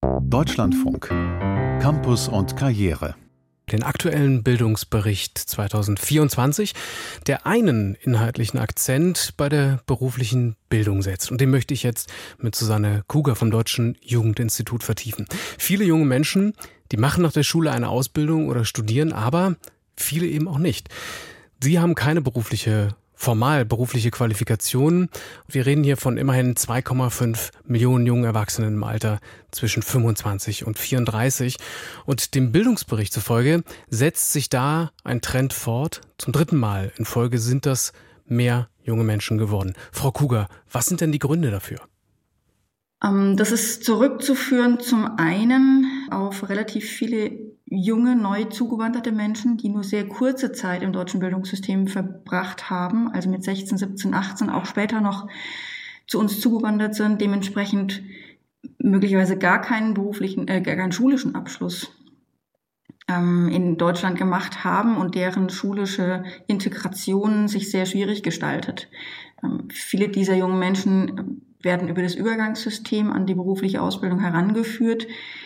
Deutschlandfunk. Campus und Karriere. Den aktuellen Bildungsbericht 2024, der einen inhaltlichen Akzent bei der beruflichen Bildung setzt. Und den möchte ich jetzt mit Susanne Kuger vom Deutschen Jugendinstitut vertiefen. Viele junge Menschen, die machen nach der Schule eine Ausbildung oder studieren, aber viele eben auch nicht. Sie haben keine formal berufliche Qualifikationen. Wir reden hier von immerhin 2,5 Millionen jungen Erwachsenen im Alter zwischen 25 und 34. Und dem Bildungsbericht zufolge setzt sich da ein Trend fort. Zum 3. Mal in Folge sind das mehr junge Menschen geworden. Frau Kuger, was sind denn die Gründe dafür? Das ist zurückzuführen zum einen auf relativ viele junge, neu zugewanderte Menschen, die nur sehr kurze Zeit im deutschen Bildungssystem verbracht haben, also mit 16, 17, 18 auch später noch zu uns zugewandert sind, dementsprechend möglicherweise gar keinen schulischen Abschluss in Deutschland gemacht haben und deren schulische Integration sich sehr schwierig gestaltet. Viele dieser jungen Menschen werden über das Übergangssystem an die berufliche Ausbildung herangeführt.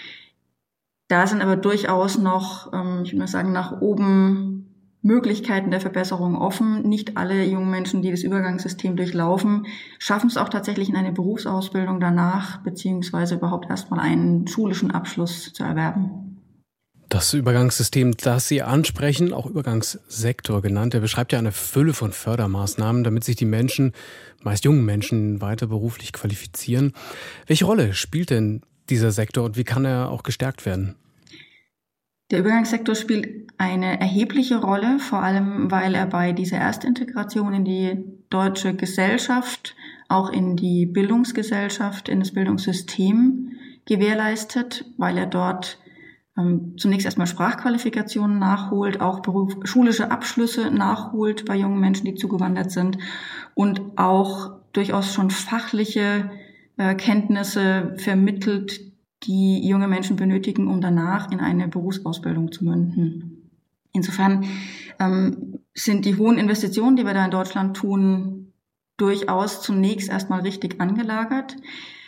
Da sind aber durchaus noch, ich würde mal sagen, nach oben Möglichkeiten der Verbesserung offen. Nicht alle jungen Menschen, die das Übergangssystem durchlaufen, schaffen es auch tatsächlich in eine Berufsausbildung danach, beziehungsweise überhaupt erstmal einen schulischen Abschluss zu erwerben. Das Übergangssystem, das Sie ansprechen, auch Übergangssektor genannt, der beschreibt ja eine Fülle von Fördermaßnahmen, damit sich die Menschen, meist jungen Menschen, weiter beruflich qualifizieren. Welche Rolle spielt denn dieser Sektor und wie kann er auch gestärkt werden? Der Übergangssektor spielt eine erhebliche Rolle, vor allem weil er bei dieser Erstintegration in die deutsche Gesellschaft, auch in die Bildungsgesellschaft, in das Bildungssystem gewährleistet, weil er dort zunächst erstmal Sprachqualifikationen nachholt, auch schulische Abschlüsse nachholt bei jungen Menschen, die zugewandert sind und auch durchaus schon fachliche Kenntnisse vermittelt, die junge Menschen benötigen, um danach in eine Berufsausbildung zu münden. Insofern sind die hohen Investitionen, die wir da in Deutschland tun, durchaus zunächst erstmal richtig angelagert.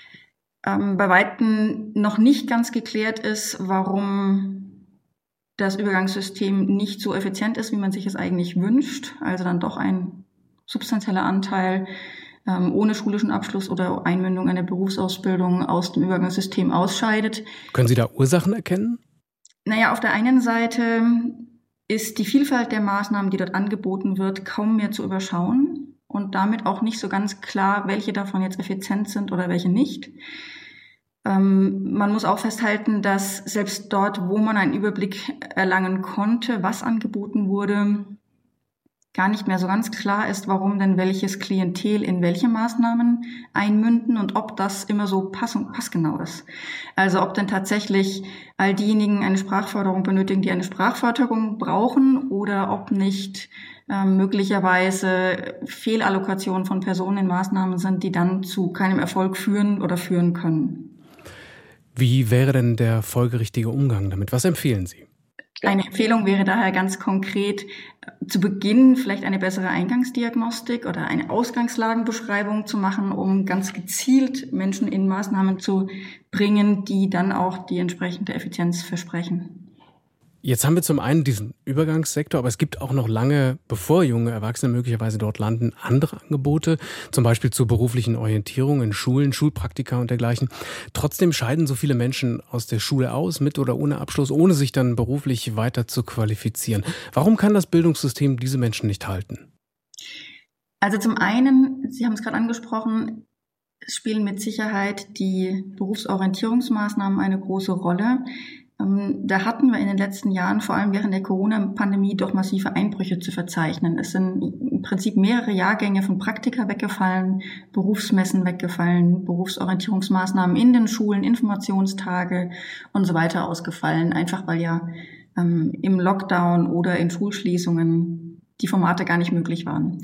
Bei Weitem noch nicht ganz geklärt ist, warum das Übergangssystem nicht so effizient ist, wie man sich es eigentlich wünscht. Also dann doch ein substanzieller Anteil ohne schulischen Abschluss oder Einmündung einer Berufsausbildung aus dem Übergangssystem ausscheidet. Können Sie da Ursachen erkennen? Naja, auf der einen Seite ist die Vielfalt der Maßnahmen, die dort angeboten wird, kaum mehr zu überschauen und damit auch nicht so ganz klar, welche davon jetzt effizient sind oder welche nicht. Man muss auch festhalten, dass selbst dort, wo man einen Überblick erlangen konnte, was angeboten wurde, gar nicht mehr so ganz klar ist, warum denn welches Klientel in welche Maßnahmen einmünden und ob das immer so passgenau ist. Also ob denn tatsächlich all diejenigen eine Sprachförderung benötigen, die eine Sprachförderung brauchen, oder ob nicht möglicherweise Fehlallokationen von Personen in Maßnahmen sind, die dann zu keinem Erfolg führen oder führen können. Wie wäre denn der folgerichtige Umgang damit? Was empfehlen Sie? Eine Empfehlung wäre daher ganz konkret, zu Beginn vielleicht eine bessere Eingangsdiagnostik oder eine Ausgangslagenbeschreibung zu machen, um ganz gezielt Menschen in Maßnahmen zu bringen, die dann auch die entsprechende Effizienz versprechen. Jetzt haben wir zum einen diesen Übergangssektor, aber es gibt auch noch lange, bevor junge Erwachsene möglicherweise dort landen, andere Angebote, zum Beispiel zur beruflichen Orientierung in Schulen, Schulpraktika und dergleichen. Trotzdem scheiden so viele Menschen aus der Schule aus, mit oder ohne Abschluss, ohne sich dann beruflich weiter zu qualifizieren. Warum kann das Bildungssystem diese Menschen nicht halten? Also zum einen, Sie haben es gerade angesprochen, es spielen mit Sicherheit die Berufsorientierungsmaßnahmen eine große Rolle. Da hatten wir in den letzten Jahren, vor allem während der Corona-Pandemie, doch massive Einbrüche zu verzeichnen. Es sind im Prinzip mehrere Jahrgänge von Praktika weggefallen, Berufsmessen weggefallen, Berufsorientierungsmaßnahmen in den Schulen, Informationstage und so weiter ausgefallen, einfach weil ja im Lockdown oder in Schulschließungen die Formate gar nicht möglich waren.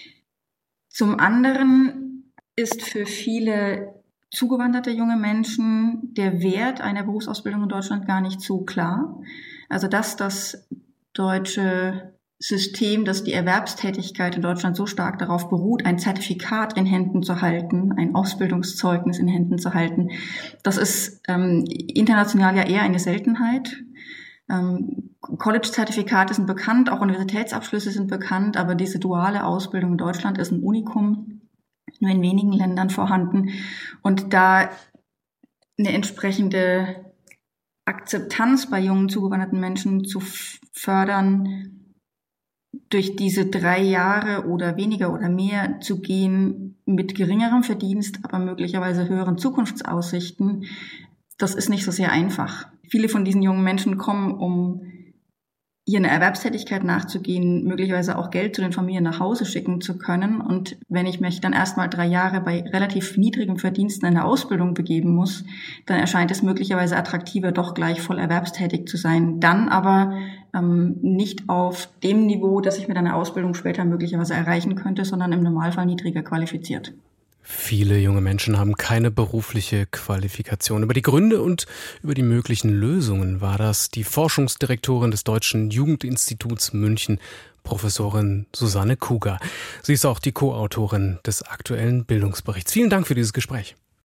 Zum anderen ist für viele zugewanderte junge Menschen der Wert einer Berufsausbildung in Deutschland gar nicht so klar. Also dass das deutsche System, dass die Erwerbstätigkeit in Deutschland so stark darauf beruht, ein Zertifikat in Händen zu halten, ein Ausbildungszeugnis in Händen zu halten, das ist international ja eher eine Seltenheit. College-Zertifikate sind bekannt, auch Universitätsabschlüsse sind bekannt, aber diese duale Ausbildung in Deutschland ist ein Unikum, nur in wenigen Ländern vorhanden. Und da eine entsprechende Akzeptanz bei jungen zugewanderten Menschen zu fördern, durch diese 3 Jahre oder weniger oder mehr zu gehen mit geringerem Verdienst, aber möglicherweise höheren Zukunftsaussichten, das ist nicht so sehr einfach. Viele von diesen jungen Menschen kommen, um hier eine Erwerbstätigkeit nachzugehen, möglicherweise auch Geld zu den Familien nach Hause schicken zu können. Und wenn ich mich dann erstmal 3 Jahre bei relativ niedrigem Verdienst in eine Ausbildung begeben muss, dann erscheint es möglicherweise attraktiver, doch gleich voll erwerbstätig zu sein. Dann aber nicht auf dem Niveau, das ich mit einer Ausbildung später möglicherweise erreichen könnte, sondern im Normalfall niedriger qualifiziert. Viele junge Menschen haben keine berufliche Qualifikation. Über die Gründe und über die möglichen Lösungen war das die Forschungsdirektorin des Deutschen Jugendinstituts München, Professorin Susanne Kuger. Sie ist auch die Co-Autorin des aktuellen Bildungsberichts. Vielen Dank für dieses Gespräch.